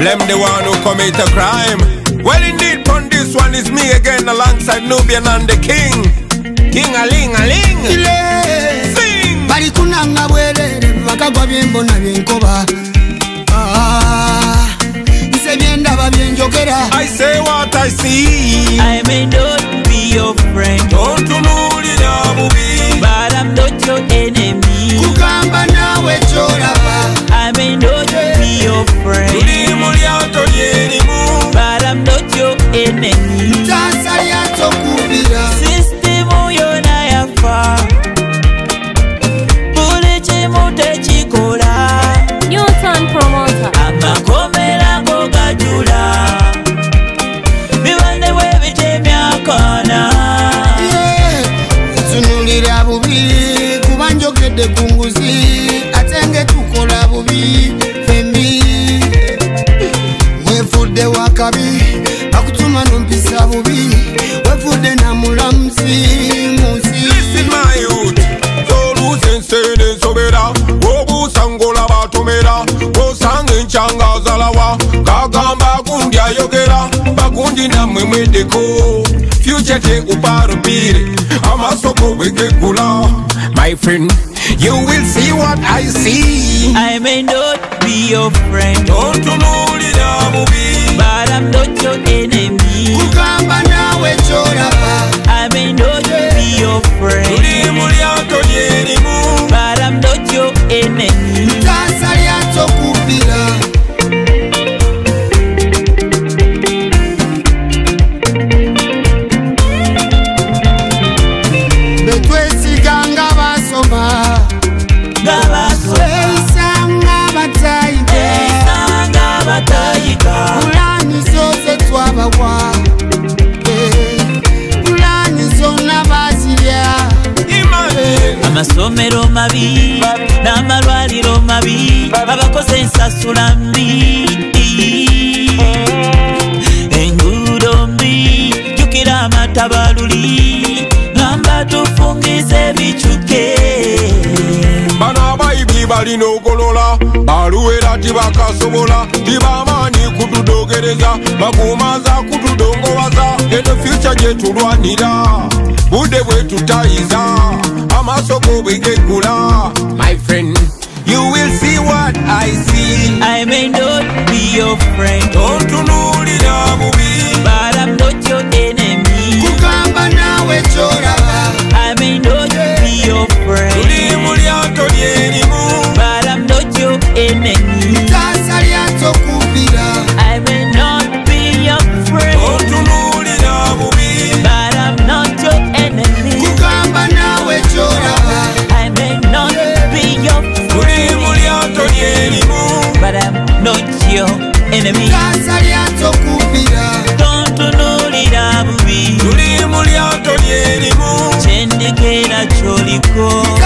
Blame the one who commit a crime. Well indeed, on this one is me again alongside Nubian and the King. King-a-ling-a-ling. Sing. Bali kunanga bwerere bakagwa byembo na byenkoba. Nse byendaba byenjogera. I say what I see. I may not be your friend, Don't tunulira bubi, but I'm not your enemy. Kugamba nawe choraba. I may not be your friend, tuli mu lyato lyerimu. but I'm not your enemy. Tasa lyato kubira. System yona yafa, buli kimu tekikola. Newton promoter. Amakomera go gajula, bibande bwe bitemyakona. Tunulira bubi kuba njogedde ku nguzi ate nge tukola bubi fembi. Wefudde wakabi bakutuma nompisa bubi wefudde na mulamuzi munsi. Listen my youth, soluze ensene nsobera, obusangola batomera, osanga enkyanga zalawa, kagamba gundi ayogera, bagundi nammwe mweddeko, future tekuparupire, amasoko bwegegula. My friend, you will see what I see. I may not be your friend, Tontunulira bubi, but I'm not your enemy. Kugamba nawe choraba. I may not be your friend, tuli mu lyato lyerimu. but I'm not your enemy. Tasa lyato kubira. Betwesiganga basoma. Tweisanga batayiga. Esanga batayiga, Pulani zose twabawa. Pulani zonna bazirya. Imagine. amasomero mabi n'amalwaliro mabi, abakoze ensasula mbi, enguudo mbi, jjukira amatabaluli, ngamba tufungize bicuke. Bano abayibi balina ogolola, baluwera tibakasobola, tibamaanyi kutudogereza, bakumaza kutudongowaza, eno future gyetulwanira, budde bwetutayiza, amasoko bwegegula. My friend, you will see what I see. I may not be your friend, Tontunulira bubi, but I'm not your enemy. Kugamba nawe choraba. I may not be your friend, tuli mu lyato lyerimu. but I'm not your enemy. Tasa lyato kubira. I may not be your friend, Tontunulira bubi, but I'm not your enemy. Kugamba nawe choraba. I may not be your tuli friend, mu lyato lyerimu. but I'm not your enemy. Tasa lyato kubira. Tontunulira bubi, tuli mu lyato lyerimu. kyendekera kyoliko.